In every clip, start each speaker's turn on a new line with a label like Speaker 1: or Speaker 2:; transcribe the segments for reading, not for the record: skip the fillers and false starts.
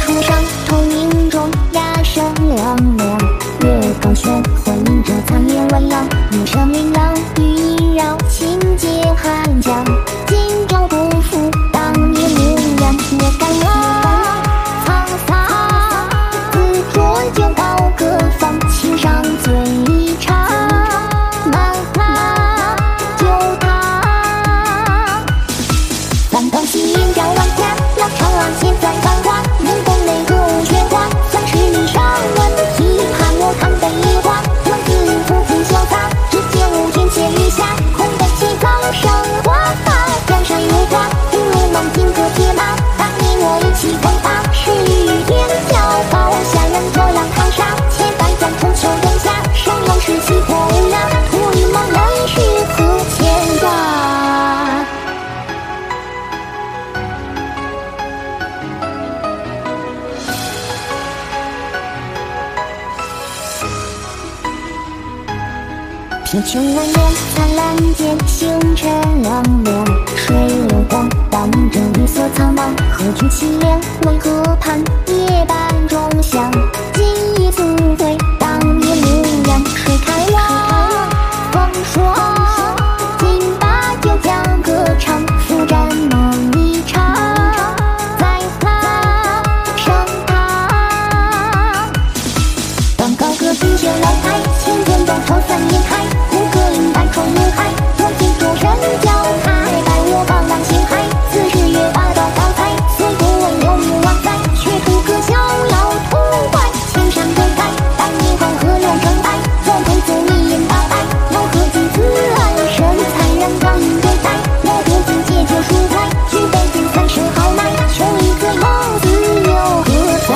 Speaker 1: 初上，透明中鸦声亮亮。月高悬，幻影着残叶微扬。夜声琳琅，雨萦绕，情节酣畅。今朝不负当年模样，我敢昂沧桑。自浊酒高歌放，琴上醉一场。满堂酒堂，翻动西烟照万家，老长安千载繁华。明宫内歌舞喧哗，三十里上闻批判我看北野花。王子浮萍潇洒，只见无天且雨下。空悲凄怆生花发，江山如画，不如梦金戈铁马。当你我一起风发，是与天骄傲。下人破浪淘沙，千百载春秋冬夏。生龙世气破无涯，徒一梦泪是何牵挂。铁穹蜿蜒，灿烂间，星辰亮亮。水流光，荡着绿色苍茫。何惧凄凉？为何盼夜半钟响？今夜宿醉，当年模样。水开望，风霜。今把酒将歌唱，复展梦一场。在他升堂，当高歌听见楼台，千点灯头三面开。冲怒海，我记住神教台，待我放浪形骸。40月霸道高台，虽不问流名往来，却图个逍遥痛快。千山更改，当年黄河流成白，我陪足一饮八百。我何惧自安身残然光阴对待，我不禁借酒抒怀，举杯敬30好来，求一醉梦自由何在？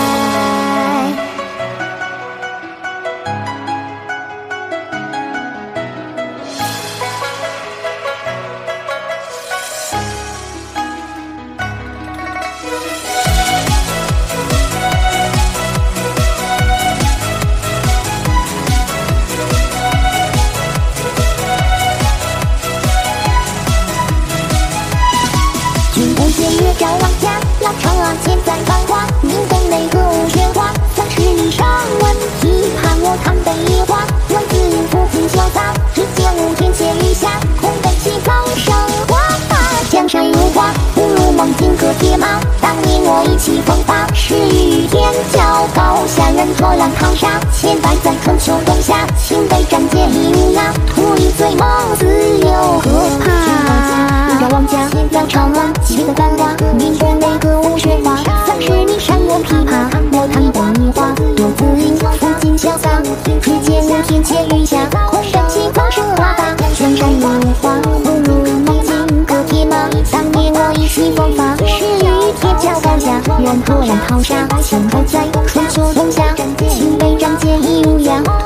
Speaker 1: 月照万家，老长安千载繁华。明宫内歌舞喧哗，30里上闻批判我看北野花。王子浮萍潇洒，只见无天且雨下。空悲凄怆生花发，江山如画，不如梦金戈铁马。当年我意气风发，是与天骄傲。下人破浪淘沙，千百载春秋冬夏。情悲战剑已无涯，图一醉梦自由何怕？日照王家，老长安千载繁华。明宫内歌舞喧哗，30里山原琵琶。我看北野花，多自吟，抚今潇洒。只见无天且雨下，空悲凄怆生花发。江山如画，不如梦金戈铁马。当年我意气风发，是与天骄高下。任破浪淘沙，千百载春秋冬夏。情悲战剑已无涯。